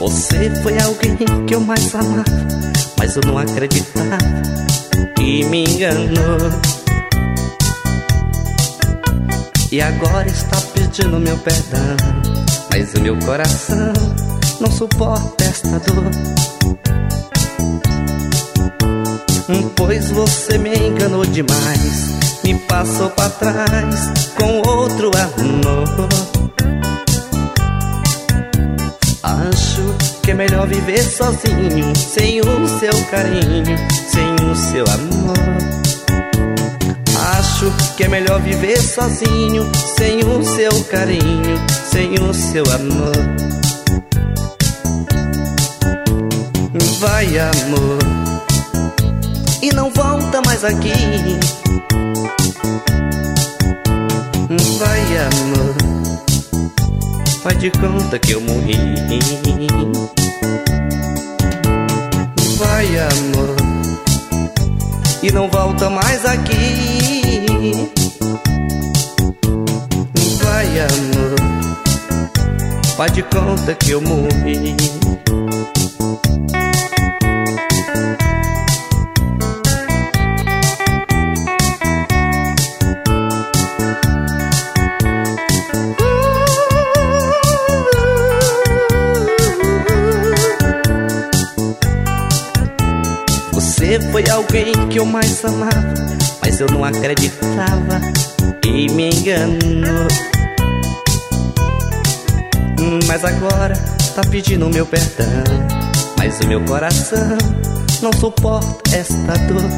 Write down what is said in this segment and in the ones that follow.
Você foi alguém que eu mais amava, mas eu não acreditava e me enganou. E agora está pedindo meu perdão, mas o meu coração não suporta esta dor. Pois você me enganou demais, me passou pra trás com outro amor. Acho que é melhor viver sozinho, sem o seu carinho, sem o seu amor. Acho que é melhor viver sozinho, sem o seu carinho, sem o seu amor. Vai, amor, e não volta mais aqui. Vai, amor, faz de conta que eu morri. Vai, amor, e não volta mais aqui. Vai, amor, faz de conta que eu morri. Você foi alguém que eu mais amava, mas eu não acreditava e me enganou. Mas agora tá pedindo meu perdão, mas o meu coração não suporta esta dor.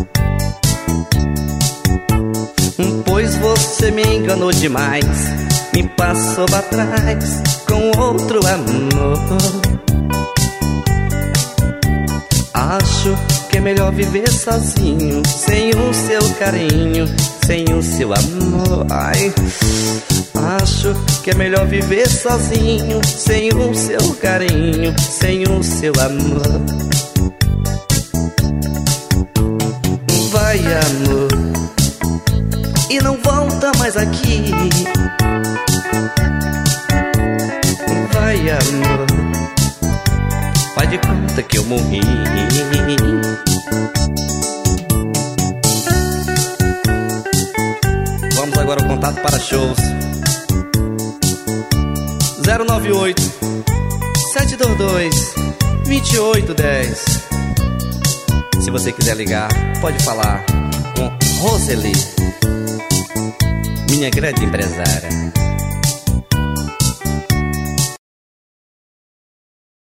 Pois você me enganou demais, me passou pra trás com outro amor. Acho que é melhor viver sozinho, sem o seu carinho, sem o seu amor. Ai, acho que é melhor viver sozinho, sem o seu carinho, sem o seu amor. Vai, amor, e não volta mais aqui. Vai, amor, faz de conta que eu morri. Vamos agora ao contato para shows 098 722 2810. Se você quiser ligar, pode falar com Roseli, minha grande empresária.